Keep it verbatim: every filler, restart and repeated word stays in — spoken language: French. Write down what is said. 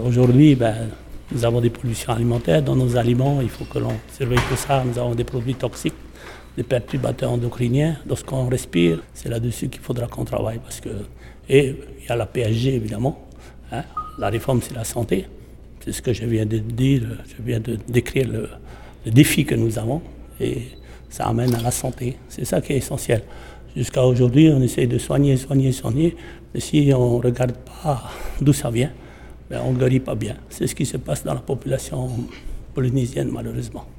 Aujourd'hui, ben, nous avons des pollutions alimentaires dans nos aliments, il faut que l'on surveille tout ça. Nous avons des produits toxiques, des perturbateurs endocriniens. Lorsqu'on respire, c'est là-dessus qu'il faudra qu'on travaille. Parce que... Et il y a la P S G, évidemment. Hein. La réforme, c'est la santé. C'est ce que je viens de dire, je viens de décrire le, le défi que nous avons. Et ça amène à la santé. C'est ça qui est essentiel. Jusqu'à aujourd'hui, on essaie de soigner, soigner, soigner. Mais si on ne regarde pas d'où ça vient, ben on ne guérit pas bien. C'est ce qui se passe dans la population polynésienne, malheureusement.